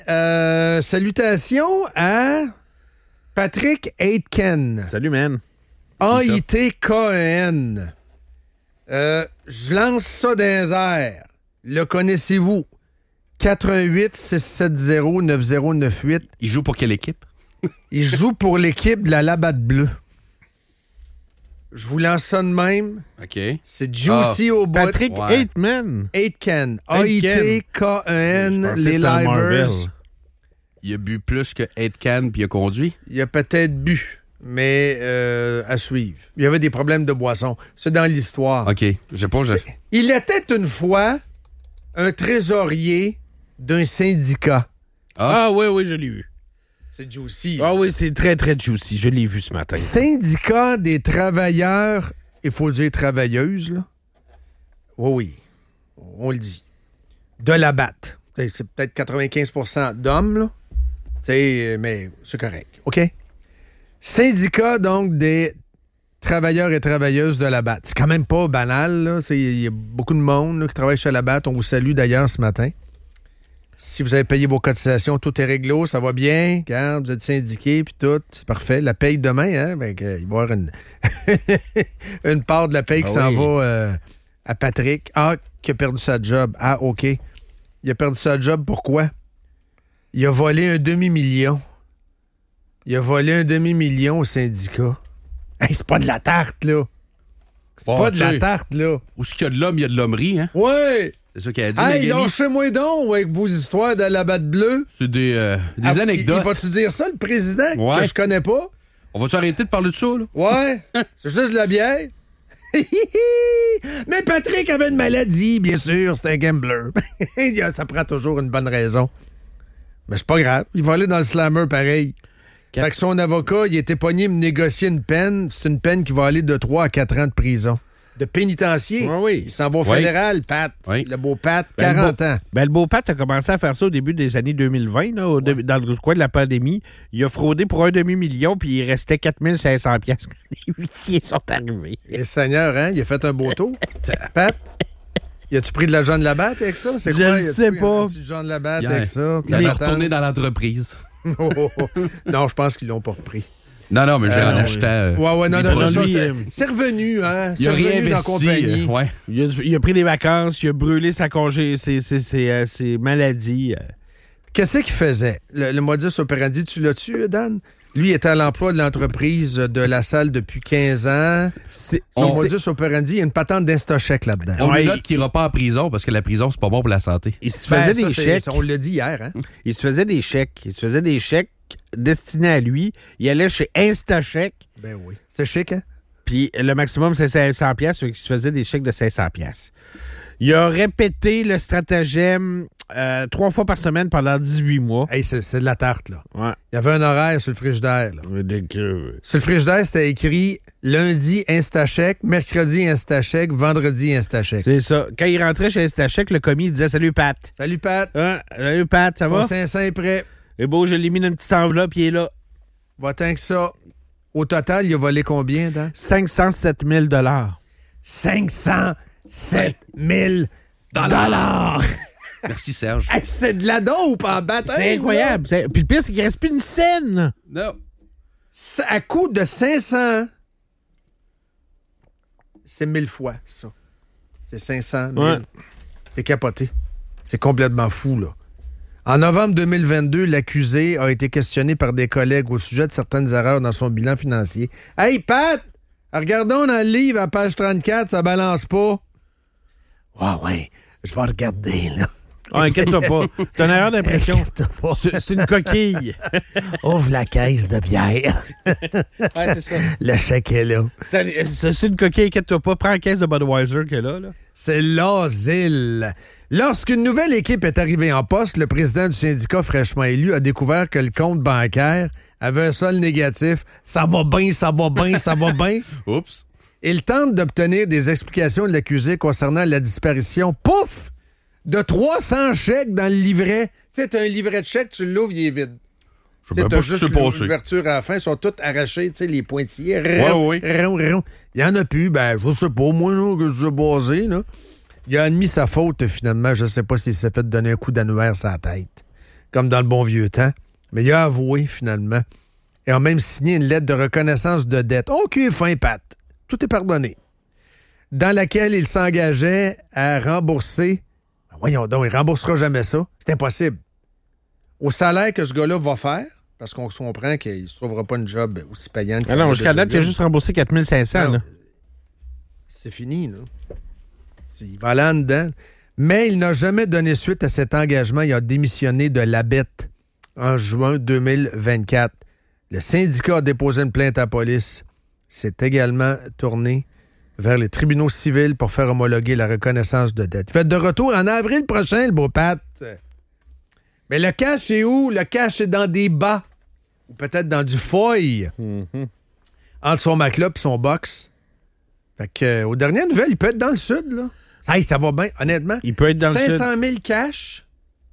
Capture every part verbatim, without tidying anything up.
Euh, salutations à Patrick Aitken. Salut, man. A I T K E N. Euh, je lance ça dans les airs. Le connaissez-vous? quatre un huit, six sept zéro, neuf zéro neuf huit. Il joue pour quelle équipe? Il joue pour l'équipe de la Labatt Bleue. Je vous lance ça de même. OK. C'est Juicy ah, au bout. Patrick ouais. Aitken. Aitken. A I T K E N, les Livers. Il a bu plus que Aitken puis il a conduit? Il a peut-être bu, mais euh, à suivre. Il y avait des problèmes de boisson. C'est dans l'histoire. OK. Je pas, je... Il était une fois un trésorier d'un syndicat. Ah, ah oui, oui, je l'ai vu. C'est juicy. Ah oui, c'est très, très juicy. Je l'ai vu ce matin. Syndicat des travailleurs, il faut le dire travailleuses, là. Oui, oui. On le dit. De la batte. C'est peut-être quatre-vingt-quinze pour cent d'hommes, là. T'sais, mais c'est correct. OK? Syndicat, donc, des travailleurs et travailleuses de la batte. C'est quand même pas banal, là. Il y a beaucoup de monde là, qui travaille chez la batte. On vous salue d'ailleurs ce matin. Si vous avez payé vos cotisations, tout est réglo, ça va bien. Regarde, vous êtes syndiqué, puis tout, c'est parfait. La paye demain, hein? Ben, il va y avoir une, une part de la paye qui ah s'en oui. va euh, à Patrick. Ah, qui a perdu sa job. Ah, OK. Il a perdu sa job, pourquoi? Il a volé un demi-million. Il a volé un demi-million au syndicat. Hey, c'est pas de la tarte, là. C'est oh, pas de la tarte, là. Où est-ce qu'il y a de l'homme, il y a de l'hommerie, hein? Ouais! C'est ça qu'elle a dit, hey, Magali. lâchez-moi donc avec vos histoires de la batte bleue. C'est des, euh, des ah, anecdotes. Il, il va-tu dire ça, le président, ouais. que je connais pas? On va-tu arrêter de parler de ça, là? Ouais, c'est juste de la bière. Mais Patrick avait une maladie, bien sûr, c'est un gambler. Ça prend toujours une bonne raison. Mais c'est pas grave, il va aller dans le slammer pareil. Quatre... Fait que son avocat, il était pogné de me négocier une peine. C'est une peine qui va aller de trois à quatre ans de prison. De pénitencier. Oui, oui. Il s'en va au oui. fédéral, Pat. Oui. Le beau Pat, ben, quarante le beau, ans. Ben, le beau Pat a commencé à faire ça au début des années deux mille vingt, là, au ouais. début, dans le coin de la pandémie. Il a fraudé pour un demi-million, puis il restait quatre mille cinq cents piastres quand les huissiers sont arrivés. Et Seigneur, hein? Il a fait un beau tour. Pat, y a-tu pris de l'argent de la batte avec ça? C'est Je quoi? ne sais pas. Un petit Jean de la batte yeah. avec ça. Il a retourné dans l'entreprise. oh, oh, oh. Non, je pense qu'ils l'ont pas repris. Non, non, mais j'ai euh, en acheté. Euh, ouais, ouais, non, non, non, ça, lui, c'est, euh, c'est revenu, hein? Il c'est a revenu dans la compagnie. Euh, ouais. il, a, il a pris des vacances, il a brûlé sa congé, ses, ses, ses, euh, ses maladies. Euh. Qu'est-ce qu'il faisait? Le, le modus operandi, tu l'as-tu, Dan? Lui, il était à l'emploi de l'entreprise de La Salle depuis quinze ans. C'est, Son c'est, modus operandi, il y a une patente d'instochèque là-dedans. On ouais, lui note qu'il n'ira pas en prison parce que la prison, c'est pas bon pour la santé. Il se Ben, faisait ça, des c'est, chèques. on l'a dit hier, hein? Il se faisait des chèques. Il se faisait des chèques destinés à lui. Il allait chez Instachèque. Ben oui. C'est chic, hein? Puis le maximum, c'est cinq cents piastres. Il se faisait des chèques de cinq cents piastres. Il a répété le stratagème euh, trois fois par semaine pendant dix-huit mois. Hey, c'est, c'est de la tarte, là. Ouais. Il y avait un horaire sur le frigidaire, là. Sur le frigidaire, c'était écrit lundi Instachèque, mercredi Instachèque, vendredi Instachèque. C'est ça. Quand il rentrait chez Instachèque, le commis il disait « Salut, Pat. » Salut, Pat. Hein? Salut, Pat, ça va? Ton cinq cents est prêt. C'est beau, je l'ai mis dans une petite enveloppe, il est là. Va tant que ça. Au total, il a volé combien, Dan? cinq cent sept mille dollars. cinq cent sept mille dollars! Merci, Serge. Hey, c'est de la dope en baptême! C'est incroyable. C'est... Puis le pire, c'est qu'il ne reste plus une scène. Non. Ça, à coût de cinq cents, c'est mille fois, ça. C'est cinq cents mille. Ouais. C'est capoté. C'est complètement fou, là. En novembre deux mille vingt-deux, l'accusé a été questionné par des collègues au sujet de certaines erreurs dans son bilan financier. « Hey, Pat! Regardons dans le livre à page trente-quatre, ça balance pas. »« Ouais, ouais, je vais regarder, là. » Oh, inquiète-toi pas. C'est une erreur d'impression. Pas. C'est, c'est une coquille. Ouvre la caisse de bière. Ouais, c'est ça. Le chèque est là. C'est, c'est une coquille, inquiète-toi pas. Prends la caisse de Budweiser qu'elle a, là. C'est l'asile. Lorsqu'une nouvelle équipe est arrivée en poste, le président du syndicat fraîchement élu a découvert que le compte bancaire avait un solde négatif. Ça va bien, ça va bien, ça va bien. Oups. Il tente d'obtenir des explications de l'accusé concernant la disparition, pouf, de trois cents chèques dans le livret. Tu sais, t'as un livret de chèques, tu l'ouvres, il est vide. Je sais pas ce qui s'est passé. L'ouverture à la fin, ils sont toutes arrachées, tu sais, les pointillés. Ouais, oui. Il y en a plus, ben, je sais pas, moi, là, que je suis basé, là. Il a admis sa faute, finalement. Je sais pas s'il s'est fait donner un coup d'annuaire sur la tête. comme dans le bon vieux temps. Mais il a avoué, finalement. Et a même signé une lettre de reconnaissance de dette. OK, fin, Pat. Tout est pardonné. Dans laquelle il s'engageait à rembourser. Ben voyons donc, il ne remboursera jamais ça. C'est impossible. Au salaire que ce gars-là va faire, parce qu'on comprend qu'il ne se trouvera pas une job aussi payante. Ah non, jusqu'à date, il a juste remboursé quatre mille cinq cents. Non, c'est fini, là. C'est, il va aller en dedans. Mais il n'a jamais donné suite à cet engagement. Il a démissionné de l'A B E T en juin deux mille vingt-quatre. Le syndicat a déposé une plainte à la police. C'est également tourné vers les tribunaux civils pour faire homologuer la reconnaissance de dette. Il va être de retour en avril prochain, le beau Pat. Mais le cash est où? Le cash est dans des bas. Ou peut-être dans du foil. Mm-hmm. Entre son matelas et son box. Fait que, euh, aux dernières nouvelles, il peut être dans le sud, là. Hey, ça va bien, honnêtement. Il peut être dans le sud. cinq cent mille cash,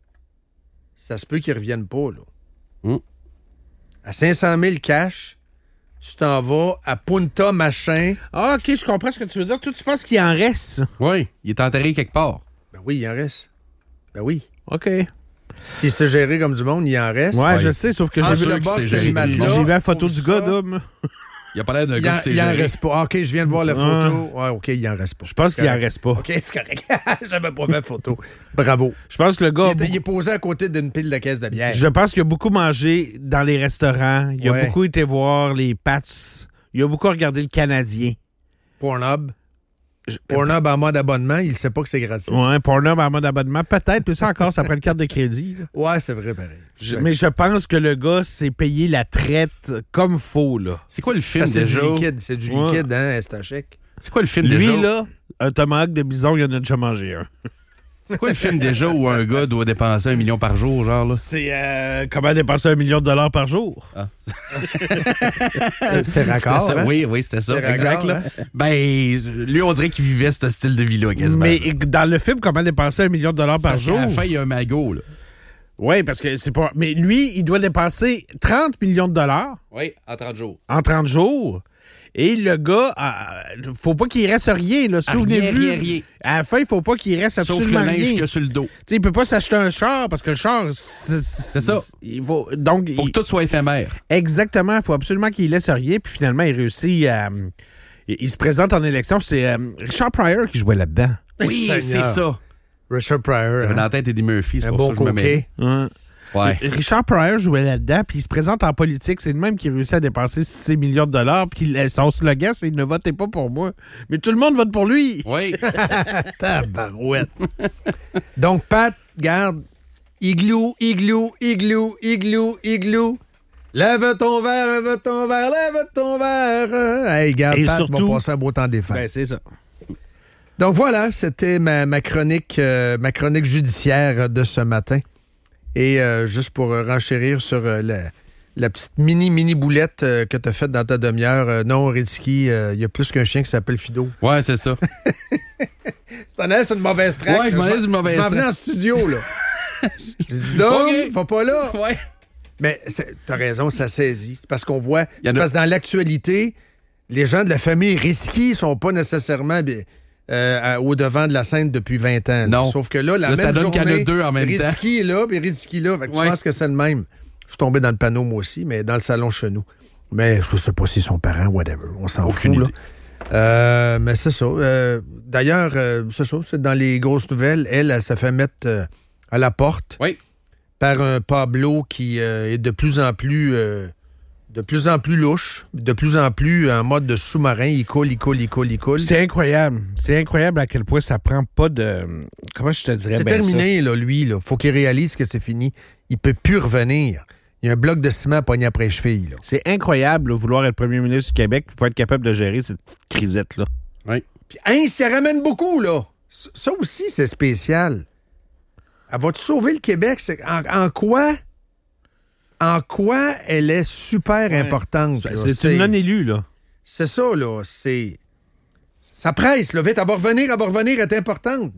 ça se peut qu'ils ne reviennent pas, là. Mm. À cinq cent mille cash, tu t'en vas à Punta Machin. Ah, OK, je comprends ce que tu veux dire. Toi, tu penses qu'il en reste? Oui, il est enterré quelque part. Ben oui, il en reste. Ben oui. OK. Si c'est géré comme du monde, il en reste. Ouais, ouais. je sais, sauf que Ah, j'ai vu le box, c'est j'ai vu la photo du gars, d'homme. Il a pas l'air d'un Il gars en, qui s'est il en géré. reste pas. OK, je viens de voir la photo. Ouais, OK, il en reste pas. Je pense qu'il en reste pas. OK, c'est correct. J'avais pas fait la photo. Bravo. Je pense que le gars... Il est, il est posé à côté d'une pile de caisses de bière. Je pense qu'il a beaucoup mangé dans les restaurants. Il a Ouais. beaucoup été voir les Pats. Il a beaucoup regardé le Canadien. Pornhub. Pornhub en mode abonnement, il sait pas que c'est gratuit. Ouais, Pornhub en mode abonnement. Peut-être, mais ça encore, ça prend une carte de crédit. Là. Ouais, c'est vrai, pareil. Je, mais je pense que le gars s'est payé la traite comme faux, là. C'est quoi le film Ah, c'est déjà? du liquide, c'est du Ouais. liquide, hein, c'est un chèque. C'est quoi le film Lui, déjà? là, un tomahawk de bison, il en a déjà mangé un. C'est quoi le film déjà où un gars doit dépenser un million par jour, genre, là? C'est euh, comment dépenser un million de dollars par jour. Ah. C'est, c'est raccord, C'était ça. hein? Oui, oui, c'était ça. C'est Exact, raccord, là. hein? Ben, lui, on dirait qu'il vivait ce style de vie-là, quasiment. Mais dans le film, comment dépenser un million de dollars par Parce jour? qu'à la fin, il y a un magot, là. Oui, parce que c'est pas. Mais lui, il doit dépenser trente millions de dollars Oui, en trente jours. en trente jours. Et le gars, euh, faut pas qu'il reste rien, là. Souvenez-vous. rien, rien, rien. À la fin, il faut pas qu'il reste Sauf absolument le linge rien. qu'il y a sur le dos. Tu sais, il peut pas s'acheter un char parce que le char, c'est, C'est ça. Il faut, donc, Faut il- que tout soit éphémère. exactement, il faut absolument qu'il laisse rien. Puis finalement, il réussit à. Il, il se présente en élection. C'est euh, Richard Pryor qui jouait là-dedans. Oui, Seigneur. c'est ça. Richard Pryor. J'avais Hein? dans la tête Eddie Murphy, c'est Un pour bon ça que je me mets. coquet. Ouais. Ouais. Richard Pryor jouait là-dedans, puis il se présente en politique. C'est le même qui réussit à dépenser six millions de dollars, puis son slogan, c'est « Ne votez pas pour moi ». Mais tout le monde vote pour lui. Oui. Tabarouette. Donc, Pat, garde, igloo, igloo, igloo, igloo, igloo. Lève ton verre, lève ton verre, lève ton verre. Hey, garde, Et Pat, surtout- va passer un beau temps des fêtes. Ben, c'est ça. Donc voilà, c'était ma, ma chronique euh, ma chronique judiciaire de ce matin. Et euh, juste pour euh, renchérir sur euh, la, la petite mini-mini boulette euh, que tu as faite dans ta demi-heure, euh, non, Ritzky, il euh, y a plus qu'un chien qui s'appelle Fido. Ouais, c'est ça. C'est un c'est une mauvaise traque. Ouais, je m'en là. laisse une mauvaise Je m'en venais traque. en studio, là. J'ai dit, donc, Ok. va pas là. Ouais. Mais c'est- t'as raison, ça saisit. C'est parce qu'on voit. Il y en C'est a- parce que dans l'actualité, les gens de la famille Risky sont pas nécessairement bien, euh, à- au devant de la scène depuis vingt ans. là. Non. Sauf que là, la Là, même ça donne qu'il y en a journée, deux en même temps. Risky est là, puis Risky là. Fait que Ouais. tu penses que c'est le même. Je suis tombé dans le panneau, moi aussi, mais dans le salon chez nous. Mais je sais pas si son parent, whatever. On s'en Aucune fout, là. idée. Euh, mais c'est ça. Euh, D'ailleurs, euh, c'est ça. C'est dans les grosses nouvelles. Elle, elle se fait mettre euh, à la porte Oui. par un Pablo qui euh, est de plus en plus euh, de plus en plus louche, de plus en plus en mode de sous-marin. Il coule, il coule, il coule, il coule. C'est incroyable. C'est incroyable à quel point ça prend pas de... Comment je te dirais C'est bien terminé, là, lui. Là. Faut qu'il réalise que c'est fini. Il peut plus revenir. Il y a un bloc de ciment pogné après les chevilles. Là. ça? C'est incroyable, là, vouloir être premier ministre du Québec puis pas être capable de gérer cette petite crisette-là. Oui. Puis, hein, ça ramène beaucoup, là. Ça ça aussi, c'est spécial. Elle va-tu sauver le Québec? C'est- En, en quoi? En quoi elle est super importante? là? C'est une non-élue, là. C'est ça, là. C'est. Ça presse, là. Vite, elle va revenir, elle va revenir, elle est importante.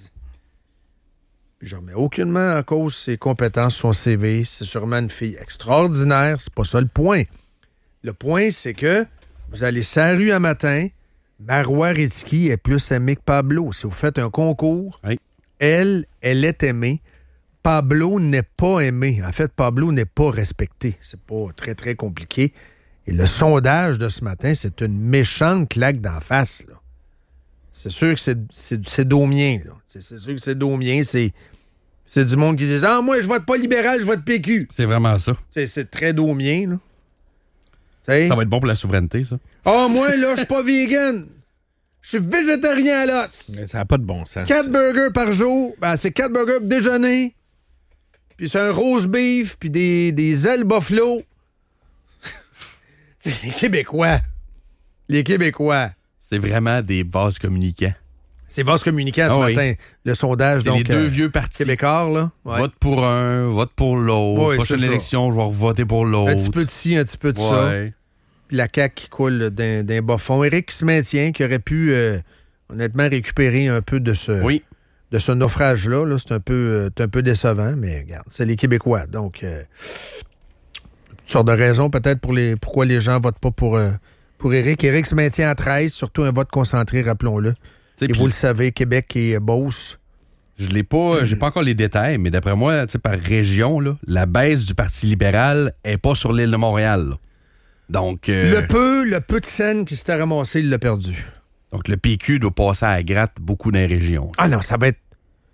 Je remets aucunement en cause ses compétences, son C V. C'est sûrement une fille extraordinaire. C'est pas ça le point. Le point, c'est que vous allez sur la rue un matin, Marois Ritzky est plus aimée que Pablo. Si vous faites un concours, Oui. elle, elle est aimée Pablo n'est pas aimé. En fait, Pablo n'est pas respecté. C'est pas très, très compliqué. Et le sondage de ce matin, c'est une méchante claque d'en face, là. C'est sûr que c'est, c'est, c'est domien, là. C'est, c'est sûr que c'est domien. C'est, c'est du monde qui dit « Ah, moi, je vote pas libéral, je vote P Q. » C'est vraiment ça. C'est, c'est très domien, là. T'sais? Ça va être bon pour la souveraineté, ça. Ah, oh, moi, là, je suis pas vegan. Je suis végétarien à l'os. Mais ça n'a pas de bon sens. Quatre burgers par jour. Ben, c'est quatre burgers pour déjeuner. Puis c'est un roast beef, puis des, des ailes buffalo. C'est les Québécois. Les Québécois. C'est vraiment des vases communicants. C'est vaste communicant ce Ah oui. matin. Le sondage, C'est donc. les deux euh, vieux partis. Québécois, là. Ouais. Vote pour un, vote pour l'autre. Oui, Prochaine c'est ça. élection, je vais voter pour l'autre. Un petit peu de ci, un petit peu de ça. Ouais. Puis la C A Q qui coule d'un, d'un bas fond. Éric qui se maintient, qui aurait pu, euh, honnêtement, récupérer un peu de ce, Oui. de ce naufrage-là. Là. C'est un peu, euh, c'est un peu décevant, mais regarde, c'est les Québécois. Donc, euh, une sorte de raison peut-être pour les, pourquoi les gens votent pas pour, euh, pour Éric. Éric se maintient à treize, surtout un vote concentré, rappelons-le. T'sais, Et puis vous le savez, Québec et Beauce. Je l'ai pas, j'ai pas encore les détails, mais d'après moi, tu sais, par région, là, la baisse du Parti libéral est pas sur l'île de Montréal, là. Donc, euh, Le peu, le peu de scène qui s'était ramassé, il l'a perdu. donc le P Q doit passer à la gratte beaucoup dans les régions. Ah non, ça va être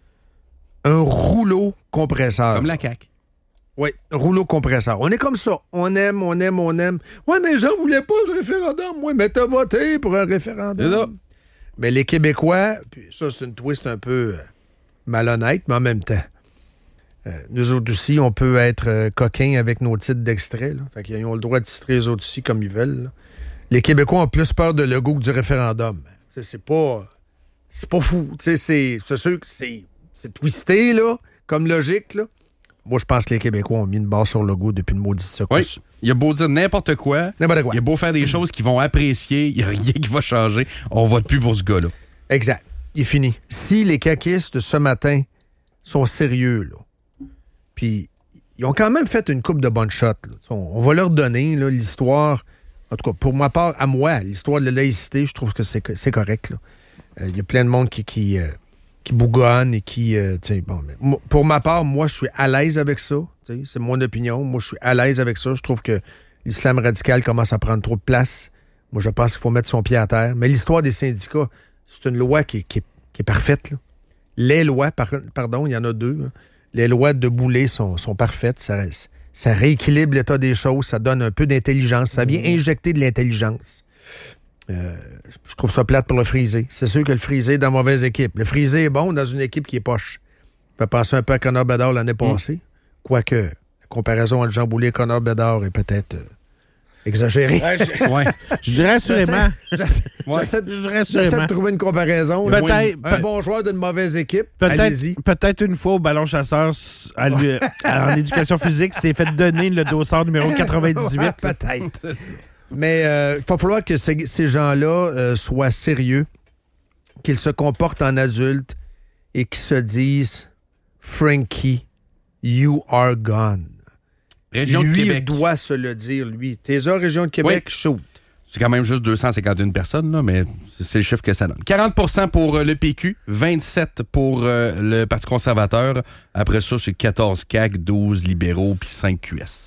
un rouleau compresseur. Comme la C A Q. Oui, rouleau compresseur. On est comme ça. On aime, on aime, on aime. Ouais, mais les gens voulaient pas le référendum. Oui, mais t'as voté pour un référendum. C'est ça. Mais les Québécois, puis ça, c'est une twist un peu euh, malhonnête, mais en même temps. Euh, nous autres aussi, on peut être euh, coquins avec nos titres d'extrait. Là. Fait qu'ils ont le droit de titrer les autres aussi comme ils veulent. Là. Les Québécois ont plus peur de Legault que du référendum. T'sais, c'est pas. C'est pas fou. T'sais, c'est, c'est sûr que c'est, c'est twisté, là, comme logique, là. Moi, je pense que les Québécois ont mis une barre sur Legault depuis une maudite secousse. Oui. Il a beau dire n'importe quoi. N'importe quoi. Il a beau faire des choses qu'ils vont apprécier. Il n'y a rien qui va changer. On vote plus pour ce gars-là. Exact. Il est fini. Si les caquistes de ce matin sont sérieux, là, puis ils ont quand même fait une coupe de bonnes shots, là. On, on va leur donner là, l'histoire. En tout cas, pour ma part, à moi, l'histoire de la laïcité, je trouve que c'est, c'est correct. Il euh, y a plein de monde qui, qui, euh, qui bougonne et qui... Euh, bon, mais, moi, pour ma part, moi, je suis à l'aise avec ça. C'est mon opinion. Moi, je suis à l'aise avec ça. Je trouve que l'islam radical commence à prendre trop de place. Moi, je pense qu'il faut mettre son pied à terre. Mais l'histoire des syndicats, c'est une loi qui est, qui est, qui est parfaite. Là. Les lois, par, pardon, il y en a deux. Hein. Les lois de Boulay sont, sont parfaites. Ça, ça rééquilibre l'état des choses. Ça donne un peu d'intelligence. Ça vient injecter de l'intelligence. Euh, je trouve ça plate pour le frisé. C'est sûr que le frisé est dans mauvaise équipe. Le frisé est bon dans une équipe qui est poche. On peut penser un peu à Connor Bedard l'année passée. Mmh. Quoique, la comparaison entre Jean Boulay et Connor Bedard est peut-être euh, exagérée. Ouais, je, ouais. je dirais assurément. J'essaie, ouais. j'essaie, je dirais j'essaie de trouver une comparaison. Peut-être. Un bon joueur d'une mauvaise équipe. Peut-être, allez-y. peut-être une fois au ballon chasseur à lui, en éducation physique, s'est fait donner le dossard numéro quatre-vingt-dix-huit. Ouais, peut-être. Mais il euh, va falloir que ces, ces gens-là euh, soient sérieux, qu'ils se comportent en adultes et qu'ils se disent « Frankie, you are gone ». Région lui, de Québec. il doit se le dire, lui. T'es à Région de Québec, oui. shoot. C'est quand même juste deux cent cinquante et une personnes, là, mais c'est le chiffre que ça donne. quarante pour cent pour euh, le P Q, vingt-sept pour euh, le Parti conservateur. Après ça, c'est quatorze C A Q, douze libéraux, puis cinq Q S.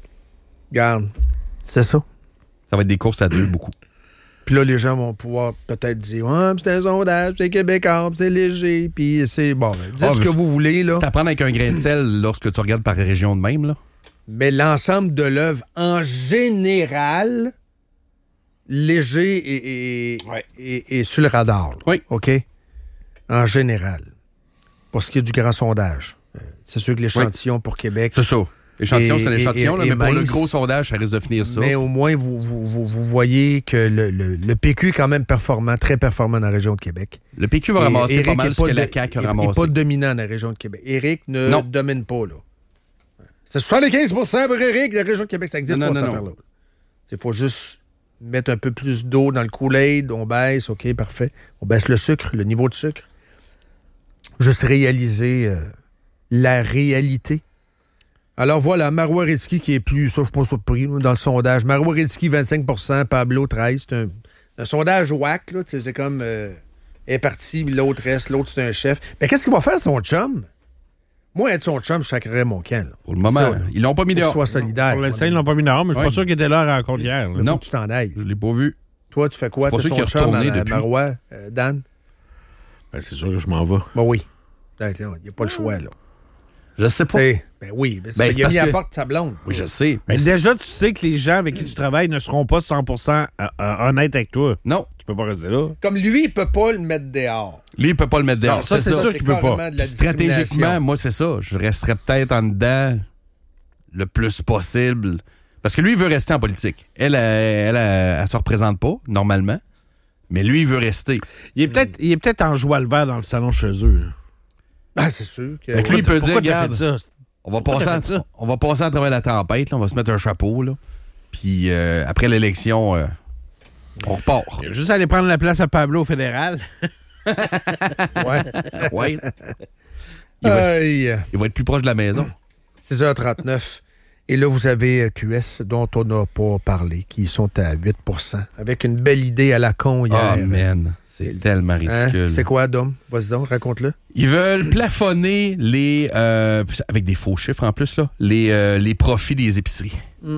Garde, c'est ça. Ça va être des courses à deux, beaucoup. Puis là, les gens vont pouvoir peut-être dire « Ouais, c'est un sondage, c'est québécois, c'est léger, puis c'est... » Bon, ben, dites ah, ce que vous voulez, là. C'est à prendre avec un grain de sel lorsque tu regardes par région de même, là. Mais l'ensemble de l'œuvre, en général, léger et, et, ouais. et, et sur le radar. Là. Oui. OK? En général. Pour ce qui est du grand sondage. C'est sûr que l'échantillon oui. pour Québec... C'est ça. L'échantillon, c'est l'échantillon, là, mais mince, pour le gros sondage, ça risque de finir ça. Mais au moins, vous, vous, vous, vous voyez que le, le, le P Q est quand même performant, très performant dans la région de Québec. Le P Q va ramasser Éric pas mal ce que de, la C A Q a ramassé. Il n'est pas dominant dans la région de Québec. Éric ne non. domine pas, là. C'est soixante-quinze pour cent pour Éric, la région de Québec, ça existe non, pas, non, cette non. affaire-là. Il faut juste mettre un peu plus d'eau dans le Kool-Aid, on baisse, OK, parfait. On baisse le sucre, le niveau de sucre. Juste réaliser euh, la réalité. Alors voilà, Marois Risky qui est plus, ça je suis pas surpris là, dans le sondage. Marois Risky, vingt-cinq pour cent, Pablo, treize pour cent. C'est un, un sondage whack, là, c'est comme, euh, est parti, l'autre reste, l'autre c'est un chef. Mais qu'est-ce qu'il va faire son chum? Moi, être son chum, je sacrerais mon camp. Là. Pour le moment, Ça, ils l'ont pas mis faut que dehors. tu sois solidaire. Pour l'instant, ils l'ont pas mis dehors, mais je suis Ouais. pas sûr qu'il était là à la rencontre hier. là. Faut Non. que tu t'en ailles. Je l'ai pas vu. Toi, tu fais quoi? C'est pas T'es sûr son qu'il est chum à, retourné à depuis. Marois, euh, Dan? Ben, c'est sûr que je m'en vais. Ben oui. Il n'y a pas le choix, là. Je sais pas. T'sais, ben oui. Ben, c'est Ben, parce c'est qu'il a parce mis à que- la porte de sa blonde. Oui, je sais. Mais Mais déjà, tu sais que les gens avec qui tu travailles ne seront pas cent pour cent euh, euh, honnêtes avec toi. non. Tu peux pas rester là. Comme lui, il peut pas le mettre dehors. Lui, il peut pas le mettre dehors. Non, ça, c'est ça. sûr qu'il peut pas. carrément de la Stratégiquement, discrimination. moi, c'est ça. Je resterais peut-être en dedans le plus possible. Parce que lui, il veut rester en politique. Elle, elle, elle, elle, elle se représente pas, normalement. Mais lui, il veut rester. Il est peut-être il est peut-être en joie le vert dans le salon chez eux. là. Ah, c'est sûr que. Fait que lui, il peut Pourquoi dire, t'as regarde, fait ça? on va, Pourquoi passer t'as à, fait ça? on va passer à travers la tempête. Là. On va se mettre un chapeau. Là. Puis euh, après l'élection, euh, on repart. Il a juste aller prendre la place à Pablo au fédéral. Ouais. Ouais. Il va, Aïe. il va être plus proche de la maison. six heures trente-neuf. Et là, vous avez euh, Q S, dont on n'a pas parlé, qui sont à huit pour cent, avec une belle idée à la con hier. Oh, man. C'est tellement Hein? ridicule. C'est quoi, Dom? Vas-y donc, raconte-le. Ils veulent plafonner les... euh, avec des faux chiffres en plus, là, les, euh, les profits des épiceries. Mm.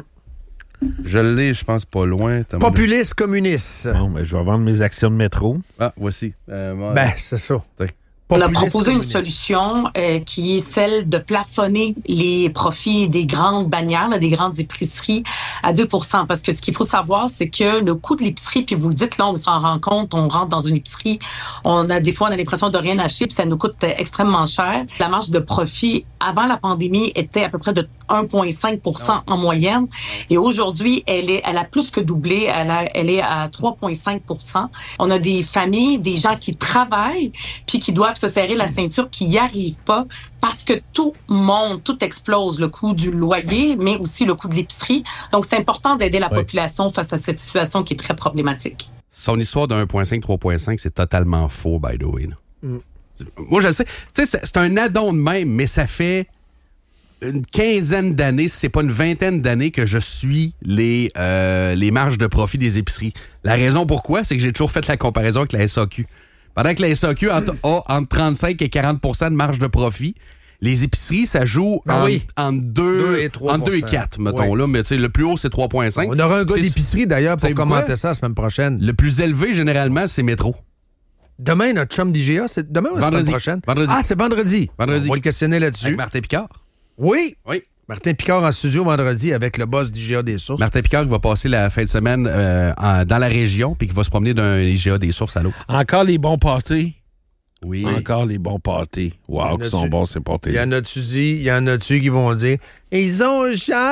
Je l'ai, je pense, pas loin. T'as Populiste communiste. Bon, ben, je vais vendre mes actions de métro. Ah, voici. Euh, moi, Ben, c'est ça. Tiens. On a Populiste proposé une communiste. solution euh, qui est celle de plafonner les profits des grandes bannières, là, des grandes épiceries à deux pour cent. Parce que ce qu'il faut savoir, c'est que le coût de l'épicerie, puis vous le dites, là, on s'en rend compte, on rentre dans une épicerie, on a des fois, on a l'impression de rien acheter, puis ça nous coûte euh, extrêmement cher. La marge de profit avant la pandémie était à peu près de un virgule cinq pour cent en moyenne. Et aujourd'hui, elle est, elle a plus que doublé. Elle, a, elle est à trois virgule cinq pour cent. On a des familles, des gens qui travaillent, puis qui doivent se serrer la ceinture, qui n'y arrivent pas parce que tout monte, tout explose, le coût du loyer, mais aussi le coût de l'épicerie. Donc, c'est important d'aider la Oui. population face à cette situation qui est très problématique. Son histoire de un virgule cinq, trois virgule cinq, c'est totalement faux, by the way. là. Mm. Moi, je le sais. Tu sais, c'est- c'est un addon de même, mais ça fait une quinzaine d'années, si c'est pas une vingtaine d'années que je suis les, euh, les marges de profit des épiceries. La raison pourquoi, c'est que j'ai toujours fait la comparaison avec la S A Q. Pendant que la S A Q a a entre trente-cinq et quarante pour cent de marge de profit, les épiceries, ça joue Ben en, oui. entre deux, deux et trois entre deux et pour cent. quatre, mettons. Oui. Là, mais tu sais, le plus haut, c'est trois virgule cinq. On aura un gars C'est- d'épicerie, d'ailleurs, pour Savez-vous commenter quoi? ça la semaine prochaine. Le plus élevé, généralement, c'est Métro. Demain, notre chum d'I G A, c'est demain ou la semaine Vendredi. prochaine? Vendredi. Ah, c'est vendredi. Vendredi. On va le questionner Avec là-dessus. Martin Picard. Oui. Oui. Martin Picard en studio vendredi avec le boss d'I G A des Sources. Martin Picard qui va passer la fin de semaine euh, en- dans la région puis qui va se promener d'un I G A des Sources à l'autre. Encore les bons pâtés. Oui. Encore les bons pâtés. Y en Wow, qui sont a-tu- bons, ces Il pâtés. y en a-tu dit, il y en a-tu qui vont dire ils ont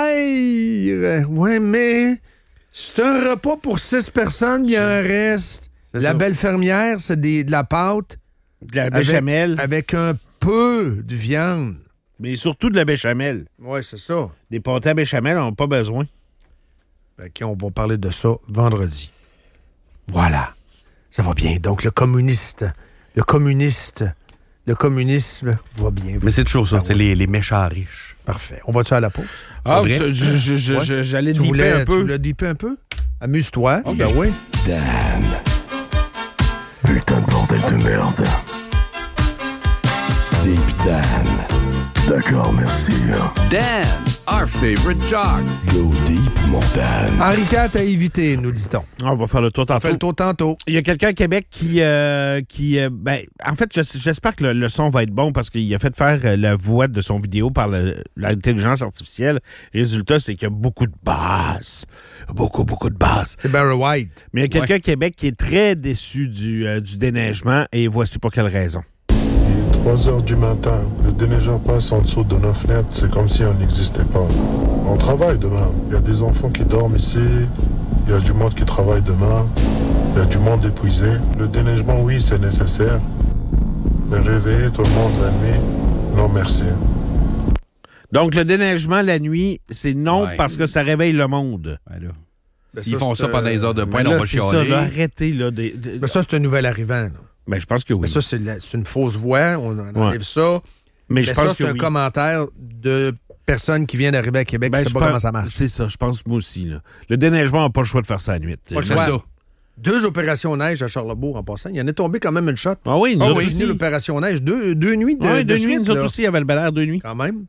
cher. Ouais, mais c'est un repas pour six personnes, il y a un reste. C'est La ça. belle fermière, c'est des- de la pâte De la béchamel. avec un peu de viande. Mais surtout de la béchamel. Ouais, c'est ça. Des pâtés à béchamel, on n'a pas besoin. Fait qu'on va parler de ça vendredi. Voilà. Ça va bien. Donc, le communiste, le communiste, le communisme va bien. Mais c'est toujours ça, Ah c'est oui. les, les méchants riches. Parfait. On va-tu à la pause? Ah, vrai? tu- je- je- je- Ouais. je- j'allais Tu dipper voulais, un tu peu. voulais dipper un peu? Amuse-toi. Ben oui. Dan. Putain de bordel de merde. Deep Dan. D'accord, merci. Dan, our favorite jock. Go deep, mon Dan. Henri quatre à éviter, nous dit-on. On va faire le tour On fait tantôt. le tour tantôt. Il y a quelqu'un à Québec qui... euh, qui euh, ben, en fait, j'es- j'espère que le, le son va être bon parce qu'il a fait faire euh, la voix de son vidéo par le- l'intelligence artificielle. Résultat, c'est qu'il y a beaucoup de basses. Beaucoup, beaucoup de basses. C'est Barry White. Mais il y a quelqu'un à Québec qui est très déçu du, euh, du déneigement et voici pour quelle raison. trois heures du matin, le déneigeur passe en dessous de nos fenêtres, c'est comme si on n'existait pas. On travaille demain. Il y a des enfants qui dorment ici, il y a du monde qui travaille demain, il y a du monde épuisé. Le déneigement, oui, c'est nécessaire. Mais réveiller tout le monde la nuit, non merci. Donc, le déneigement la nuit, c'est non Ouais. parce que ça réveille le monde. Ouais, là. Ben, S'ils ça, font c'est, ça pendant les heures de Mais pointe, là, on va c'est ça, chialer. là, arrêtez. Là, de- de- Ben, ça, c'est un nouvel arrivant. là. Ben, je pense que oui. Ben, ça, c'est, la- c'est une fausse voix. On en enlève Ouais. ça. Mais Mais je ça, pense c'est que un oui. commentaire de personnes qui viennent d'arriver à Québec Ben, qui ne je savent pas pense- comment ça marche. C'est ça, je pense moi aussi. Là. Le déneigement n'a pas le choix de faire ça à la nuit. Pas le C'est choix. ça. Deux opérations neige à Charlebourg en passant. Il y en est tombé quand même une shot. Ah oui, nous On autres a aussi. fini l'opération neige. Deux, deux nuits de, Oui, de deux suite, nuits, nous autres là. aussi, il y avait le Bel-Air, deux nuits. Quand même.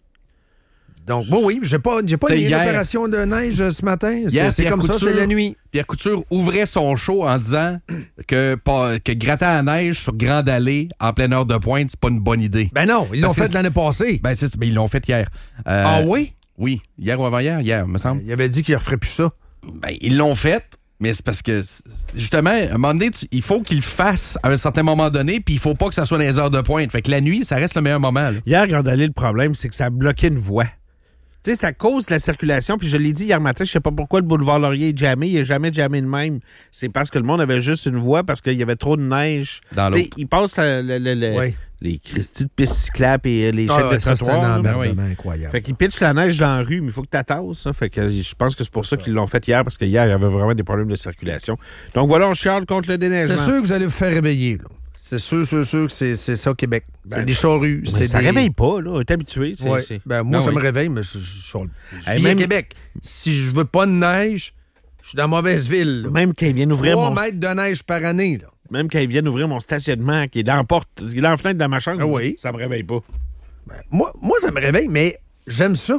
Donc, bon, oui, j'ai pas, j'ai pas C'est lié hier. l'opération de neige euh, ce matin. C'est, Hier, c'est Pierre comme ça, Couture- c'est la nuit. Pierre Couture ouvrait son show en disant que, pas- que gratter à la neige sur Grande Allée en pleine heure de pointe, c'est pas une bonne idée. Ben non, ils l'ont Parce que fait c'est- l'année passée. Ben, c'est, ben, ils l'ont fait hier. Euh, ah oui? Oui. Hier ou avant-hier? Hier, me semble. Il avait dit qu'il ne referait plus ça. Ben, ils l'ont fait, mais c'est parce que, c'est- justement, à un moment donné, tu- il faut qu'ils le fassent à un certain moment donné, puis il faut pas que ça soit dans les heures de pointe. Fait que la nuit, ça reste le meilleur moment. Là. Hier, Grande Allée, le problème, c'est que ça a bloqué une voie. Tu sais, ça cause la circulation. Puis je l'ai dit hier matin, je sais pas pourquoi le boulevard Laurier est jamais. Il est jamais jamais de même. C'est parce que le monde avait juste une voie parce qu'il y avait trop de neige. Dans Tu sais, l'autre. ils passent le- le- le- le- Oui. les Christy de pistes cyclables et les Ah chèques ouais, de ça, c'est trottoir. un là. emmerdement oui. incroyable. Fait qu'ils pitchent la neige dans la rue, mais il faut que tu attasses. Ça. Fait que je pense que c'est pour ça qu'ils l'ont fait hier, parce que hier, il y avait vraiment des problèmes de circulation. Donc voilà, on chiale contre le déneigement. C'est sûr que vous allez vous faire réveiller. Là. C'est sûr, sûr, sûr que c'est, c'est ça au Québec. Ben, c'est des charrues. Mais c'est ça des... réveille pas, là. On est habitué. C'est, Ouais. c'est- Ben, moi, Non, ça oui. me réveille, mais je, je, je, je Hey, vis même- à Québec. Si je veux pas de neige, je suis dans mauvaise ville. là. Même quand ils viennent ouvrir Trois mon... mètres de neige par année. Là. Même quand ils viennent ouvrir mon stationnement, qui est dans la porte, qui est dans la fenêtre de ma chambre, Ah oui. ça me réveille pas. Ben, moi, moi, ça me réveille, mais j'aime ça.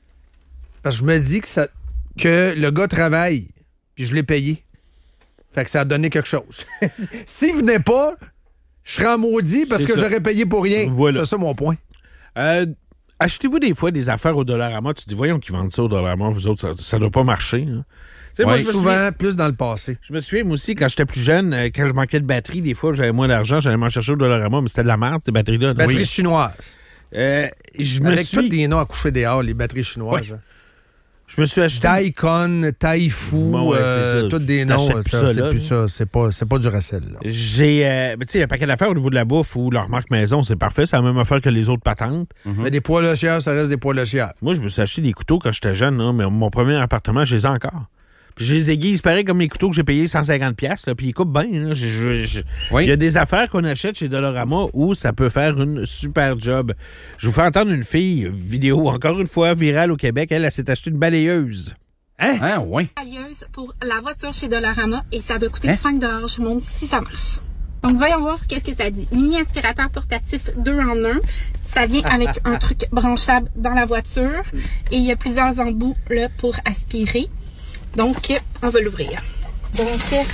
Parce que je me dis que, ça, que le gars travaille, puis je l'ai payé. Fait que ça a donné quelque chose. S'il venait pas, je serais en maudit parce C'est que ça. j'aurais payé pour rien. Voilà. C'est ça mon point. Euh, achetez-vous des fois des affaires au Dollarama. Tu te dis, voyons qu'ils vendent ça au Dollarama, vous autres, ça, ça doit pas marcher. Hein. Tu sais, moi, Ouais. je me Souvent, souviens- plus dans le passé. Je me souviens, moi aussi, quand j'étais plus jeune, euh, quand je manquais de batterie, des fois, j'avais moins d'argent, j'allais m'en chercher au Dollarama, mais c'était de la merde, ces batteries-là. Batterie Oui. chinoise. Euh, je me Avec suis... tous des noms à coucher dehors, les batteries chinoises. Ouais. hein. Je me suis acheté... Taikon, Taifu, Bon, ouais, euh, c'est ça. tous Tu des noms. t'achètes plus ça, ça, c'est là, plus là. ça. C'est pas, c'est pas du Racel. Là. J'ai, euh, ben, tu sais, il y a un paquet d'affaires au niveau de la bouffe ou leur marque maison, c'est parfait, c'est la même affaire que les autres patentes. Mais des poils lossières, ça reste des poils lossières. Moi, je me suis acheté des couteaux quand j'étais jeune, là, mais mon premier appartement, je les ai encore. Puis je les aiguise, pareil comme les couteaux que j'ai payés cent cinquante dollars, là, puis ils coupent bien. là. Je- je- je- Oui. Il y a des affaires qu'on achète chez Dollarama où ça peut faire une super job. Je vous fais entendre une fille, vidéo encore une fois virale au Québec, elle, elle s'est acheté une balayeuse. Hein? Ah, ouais. Balayeuse pour la voiture chez Dollarama et ça va coûter Hein? cinq dollars. Je vous montre si ça marche. Donc, voyons voir qu'est-ce que ça dit. Mini aspirateur portatif deux en un. Ça vient avec un truc branchable dans la voiture et il y a plusieurs embouts là, pour aspirer. Donc, on va l'ouvrir. Donc,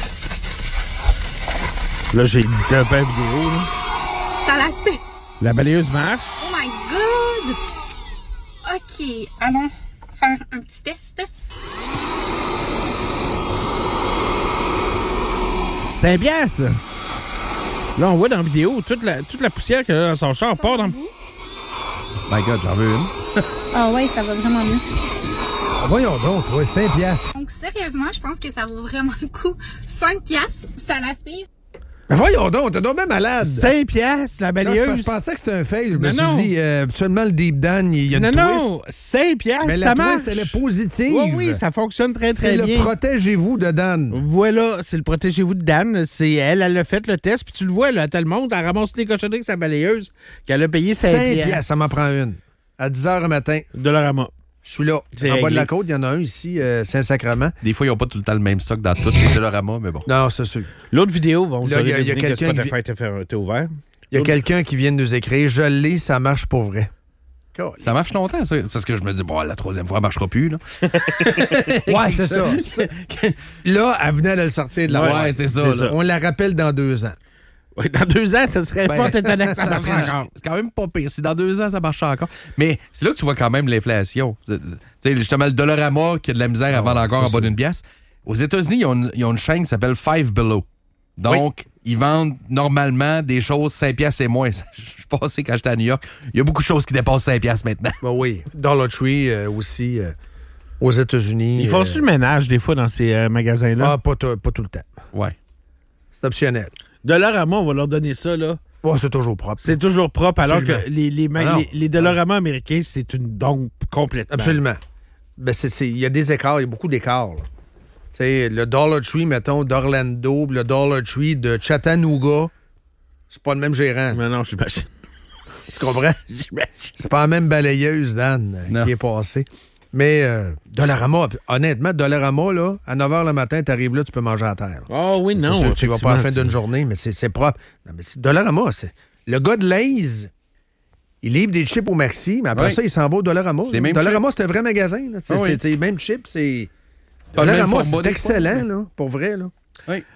Là, j'ai édité un peu la vidéo. là. ça l'aspire. La balayeuse marche. Oh my God! OK, allons faire un petit test. cinq piastres. Là, on voit dans la vidéo toute la, toute la poussière qu'il y a dans son char part dans... My God, j'en veux une. Ah ouais, ça va vraiment mieux. Ah, voyons donc, ouais, cinq piastres. Donc, sérieusement, je pense que ça vaut vraiment le coup. cinq piastres, ça l'aspire. Mais voyons donc, t'es donc bien malade. cinq piastres, la Non, je, balayeuse. je pensais que c'était un fail. Je me Non, suis non. dit, euh, habituellement, le deep down, il y a une non, twist. non, cinq piastres, Mais ça la marche. twist, elle est positive. Oui, oui, ça fonctionne très, très C'est le bien. protégez-vous de Dan. Voilà, c'est le protégez-vous de Dan. C'est elle, elle a fait le test, puis tu le vois, là, tout le monde, elle ramasse les cochonneries avec sa balayeuse, qu'elle a payé cinq cinq piastres. piastres, ça m'en prend une. À dix heures le matin, Dollarama. je suis là. C'est En bas de réglé. la côte, il y en a un ici, euh, Saint-Sacrement. Des fois, ils n'ont pas tout le temps le même stock dans tous les Dollarama, mais bon. Non, c'est sûr. L'autre vidéo, bon, vous Là, aurez il y a- il y a deviné que quelqu'un qui Spotify était fer- était ouvert. Il y a quelqu'un qui vient de nous écrire, je l'ai, ça marche pour vrai. Ça marche longtemps, ça. Parce que je me dis, bon, la troisième fois, elle marchera plus, là. Ouais, c'est ça. Là, elle venait de le sortir de la Ouais, boîte. c'est ça, c'est là. ça. On la rappelle dans deux ans. Oui, dans deux ans, ça serait Ben, fort étonnant que ça ça marche serait- encore. C'est quand même pas pire. Si dans deux ans, ça marche encore. Mais c'est là que tu vois quand même l'inflation. Tu sais, justement, le Dollarama qui a de la misère à vendre encore ça, en bas c'est- d'une pièce. Aux États-Unis, ils ont, une, ils ont une chaîne qui s'appelle Five Below. Donc, ils vendent normalement des choses cinq piastres et moins. Je suis passé quand j'étais à New York. Il y a beaucoup de choses qui dépassent cinq piastres maintenant. Ben oui. Dollar Tree euh, aussi, euh, aux États-Unis. Ils font-tu euh, le ménage, des fois, dans ces euh, magasins-là? Ah, pas, tout- pas tout le temps. Ouais. C'est optionnel. Dollarama, on va leur donner ça, là. Ouais, c'est toujours propre. C'est toujours propre, alors Absolument. que les, les, ma- Ah non. les, les Dollarama américains, c'est une dompe complètement. Absolument. Ben, c'est- c'est- il y a des écarts, il y a beaucoup d'écarts. là. Tu sais, le Dollar Tree, mettons, d'Orlando, le Dollar Tree de Chattanooga, c'est pas le même gérant. Mais non, j'imagine. Tu comprends? J'imagine. C'est pas la même balayeuse, Dan, euh, Non. qui est passée. Mais euh, Dollarama, honnêtement, Dollarama, là, à neuf heures le matin, tu arrives là, tu peux manger à terre. Oh oui, non. C'est sûr, tu vas pas à la fin effectivement, d'une c'est- journée, mais c'est, c'est propre. Non, mais c'est Dollarama, c'est... Le gars de Lay's, il livre des chips au Maxi, mais après Oui. ça, il s'en va au Dollarama. C'est les mêmes Dollarama, c'est un vrai magasin. Là. C'est, Ah oui. c'est, c'est les mêmes chips, c'est... Pas le même Dollarama, format c'est des excellent, fois. là, pour vrai. Là. Oui.